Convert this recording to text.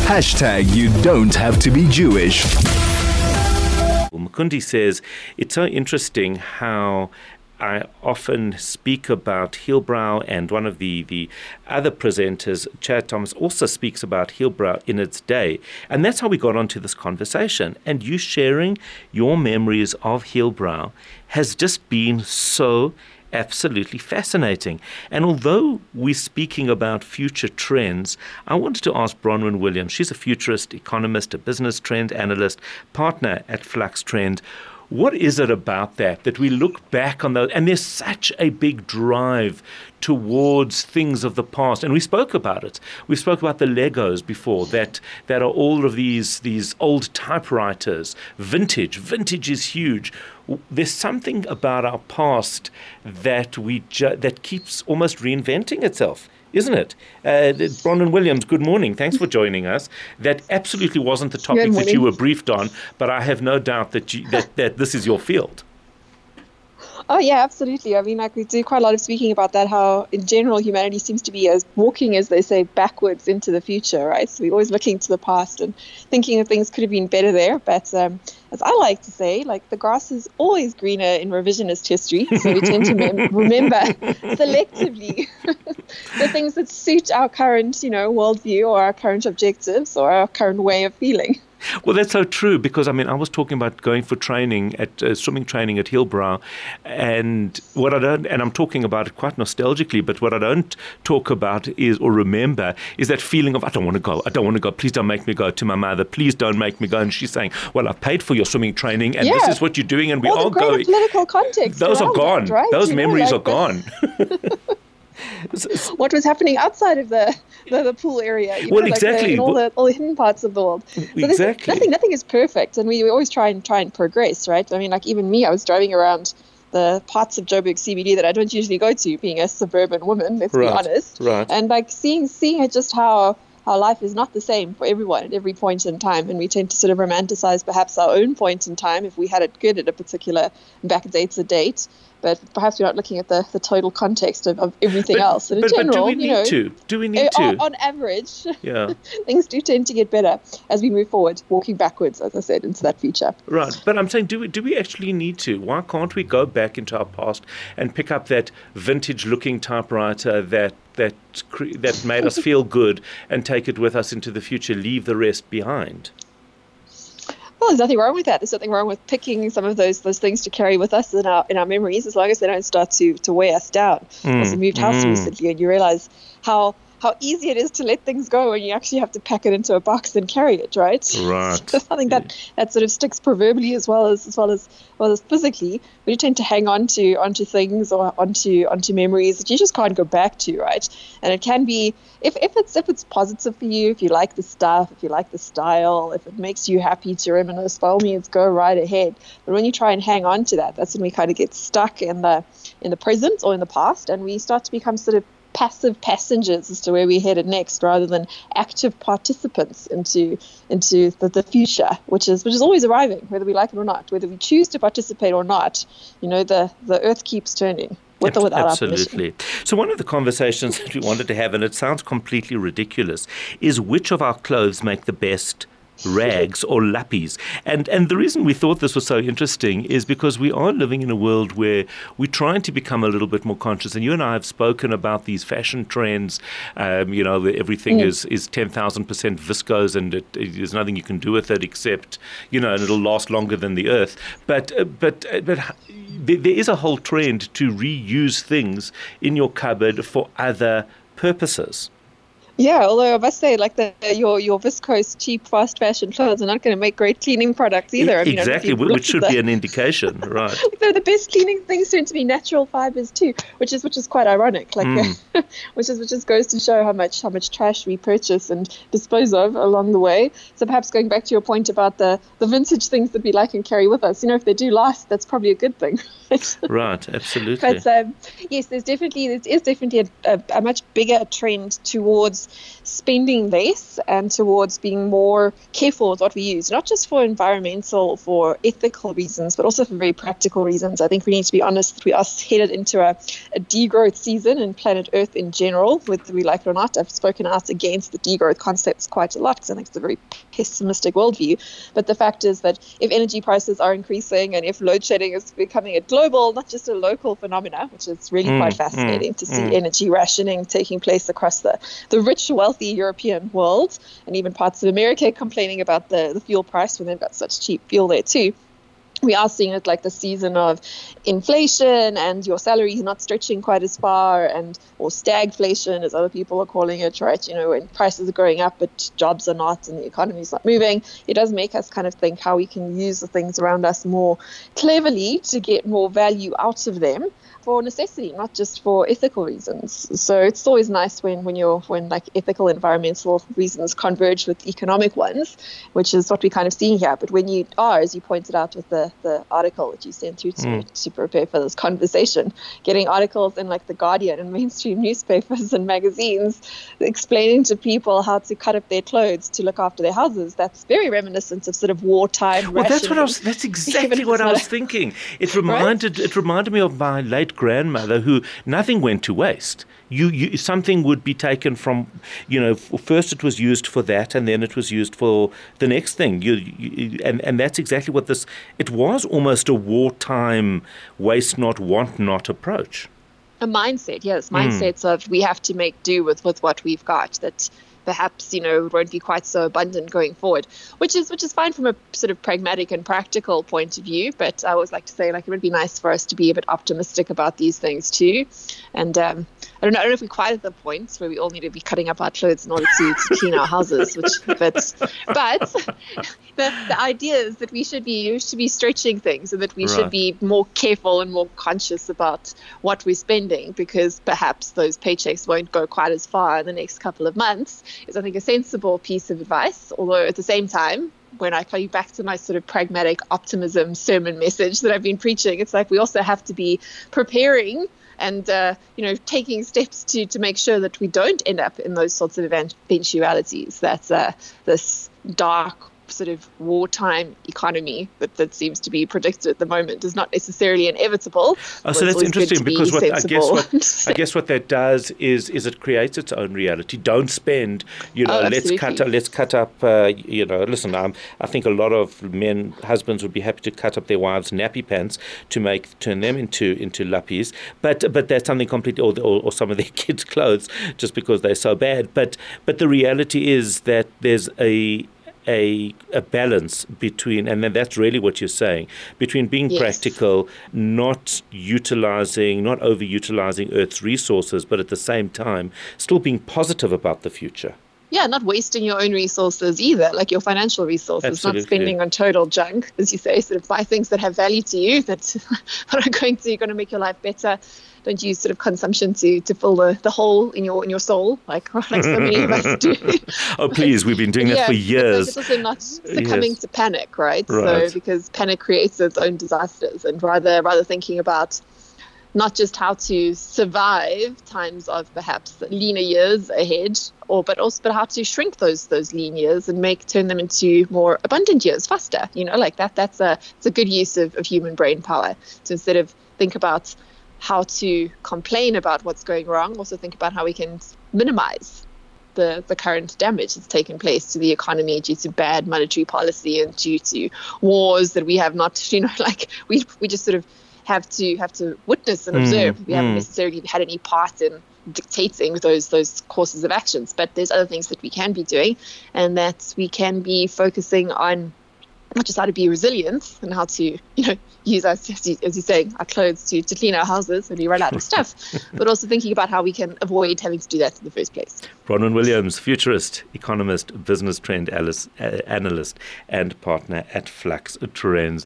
You don't have to be Jewish. Mukundi says, it's so interesting how I often speak about Heilbrow, and one of the other presenters, Chad Thomas, also speaks about Heilbrow in its day. And that's how we got onto this conversation. And you sharing your memories of Heilbrow has just been so absolutely fascinating. And although we're speaking about future trends, I wanted to ask Bronwyn Williams. She's a futurist, economist, a business trend analyst, partner at Flux Trend. What is it about that we look back on those, and there's such a big drive towards things of the past, and we spoke about it. We spoke about the Legos before, that are all of these old typewriters, vintage. Vintage is huge. There's something about our past that that keeps almost reinventing itself, isn't it? Bronwyn Williams, good morning. Thanks for joining us. That absolutely wasn't the topic that you were briefed on, but I have no doubt that that this is your field. Oh, yeah, absolutely. I mean, we do quite a lot of speaking about that, how in general humanity seems to be walking, as they say, backwards into the future, right? So we're always looking to the past and thinking that things could have been better there. But as I like to say, the grass is always greener in revisionist history. So we tend to remember selectively the things that suit our current, worldview or our current objectives or our current way of feeling. Well, that's so true, because I was talking about going for training swimming training at Heilbrow, and I'm talking about it quite nostalgically, but what I don't talk about or remember is that feeling of, I don't want to go, please don't make me go, to my mother, please don't make me go, and she's saying, well, I've paid for your swimming training, and this is what you're doing, and we are going. Political context. Those are gone. That, right? Those memories are gone. What was happening outside of the pool area? Exactly. In all the hidden parts of the world. So exactly. Nothing is perfect, and we always try and progress, right? I mean, even me, I was driving around the parts of Joburg CBD that I don't usually go to, being a suburban woman. Let's be honest. Right. And seeing just how life is not the same for everyone at every point in time, and we tend to sort of romanticize perhaps our own point in time if we had it good at a particular backdated date. But perhaps we're not looking at the total context of everything else. And in general, do we need to? Do we need to? On average, yeah, things do tend to get better as we move forward, walking backwards, as I said, into that future. Right. But I'm saying, do we actually need to? Why can't we go back into our past and pick up that vintage-looking typewriter that made us feel good and take it with us into the future, leave the rest behind? Well, there's nothing wrong with that. There's nothing wrong with picking some of those things to carry with us in our memories, as long as they don't start to weigh us down. As we moved house recently, and you realize how easy it is to let things go when you actually have to pack it into a box and carry it, right? Right. So something that sort of sticks proverbially as well as physically. But you tend to hang onto things or onto memories that you just can't go back to, right? And it can be, if it's positive for you, if you like the stuff, if you like the style, if it makes you happy to reminisce, by all means, go right ahead. But when you try and hang on to that, that's when we kind of get stuck in the present or in the past, and we start to become sort of passive passengers as to where we're headed next, rather than active participants into the future, which is always arriving, whether we like it or not, whether we choose to participate or not. The earth keeps turning. With or without Absolutely. So one of the conversations that we wanted to have, and it sounds completely ridiculous, is which of our clothes make the best rags or lappies. And the reason we thought this was so interesting is because we are living in a world where we're trying to become a little bit more conscious. And you and I have spoken about these fashion trends. Everything is 10,000% viscose, and there's nothing you can do with it except, and it'll last longer than the earth. But there is a whole trend to reuse things in your cupboard for other purposes. Yeah, although I must say, your viscose, cheap, fast fashion clothes are not going to make great cleaning products either. Exactly, which should be an indication, right? They're the best cleaning things tend to be natural fibers too, which is quite ironic. Which just goes to show how much trash we purchase and dispose of along the way. So perhaps going back to your point about the vintage things that we like and carry with us, if they do last, that's probably a good thing. Right, absolutely. But yes, it is definitely a much bigger trend towards towards spending less and towards being more careful with what we use, not just for environmental, for ethical reasons, but also for very practical reasons. I think we need to be honest that we are headed into a degrowth season in planet Earth in general, whether we like it or not. I've spoken out against the degrowth concepts quite a lot because I think it's a very pessimistic worldview. But the fact is that if energy prices are increasing and if load shedding is becoming a global, not just a local phenomena, which is really quite fascinating to see energy rationing taking place across the rich, wealthy European world, and even parts of America complaining about the fuel price when they've got such cheap fuel there too. We are seeing it like the season of inflation and your salary is not stretching quite as far, or stagflation, as other people are calling it, right? When prices are going up, but jobs are not and the economy is not moving, it does make us kind of think how we can use the things around us more cleverly to get more value out of them for necessity, not just for ethical reasons. So it's always nice when like ethical, environmental reasons converge with economic ones, which is what we're kind of seeing here. But when you are, as you pointed out with the article that you sent through to me to prepare for this conversation, getting articles in like The Guardian and mainstream newspapers and magazines explaining to people how to cut up their clothes to look after their houses, that's very reminiscent of sort of wartime rationing. That's exactly what I was thinking. It reminded me of my late grandmother, who nothing went to waste. You something would be taken from, first it was used for that, and then it was used for the next thing. And that's exactly what this. It was almost a wartime waste not, want not approach. A mindset, yes, mindsets of we have to make do with what we've got. That perhaps it won't be quite so abundant going forward, which is fine from a sort of pragmatic and practical point of view. But I always like to say, like, it would be nice for us to be a bit optimistic about these things too. And I don't know if we're quite at the point where we all need to be cutting up our clothes in order to clean our houses, but the idea is that we should be stretching things, and that we should be more careful and more conscious about what we're spending, because perhaps those paychecks won't go quite as far in the next couple of months. Is, I think, a sensible piece of advice. Although at the same time, when I come back to my sort of pragmatic optimism sermon message that I've been preaching, it's like we also have to be preparing and taking steps to make sure that we don't end up in those sorts of eventualities. That's this dark sort of wartime economy that seems to be predicted at the moment is not necessarily inevitable. Oh, so that's interesting, because I guess what that does is it creates its own reality. Don't spend, let's cut up. Listen, I think a lot of husbands would be happy to cut up their wives' nappy pants to turn them into lappies, but that's something completely, or some of their kids' clothes, just because they're so bad. But the reality is that there's a balance between, and then that's really what you're saying, between being practical, not overutilizing Earth's resources, but at the same time still being positive about the future. Yeah, not wasting your own resources either, like your financial resources. Absolutely. Not spending on total junk, as you say, sort of buy things that have value to you, that are going to make your life better. Don't use sort of consumption to fill the hole in your soul, like so many of us do. Oh, please, we've been doing that for years. It's also not succumbing to panic, right? So because panic creates its own disasters, and rather thinking about not just how to survive times of perhaps leaner years ahead, but how to shrink those lean years and turn them into more abundant years faster. That's a good use of human brain power. So instead of think about how to complain about what's going wrong, also think about how we can minimize the current damage that's taken place to the economy due to bad monetary policy and due to wars that we have not, we just sort of have to witness and observe. We haven't necessarily had any part in dictating those courses of actions, but there's other things that we can be doing, and that we can be focusing on not just how to be resilient and how to, use as you're saying, our clothes to clean our houses when we run out of stuff, but also thinking about how we can avoid having to do that in the first place. Bronwyn Williams, futurist, economist, business trend analyst, and partner at Flux Trends.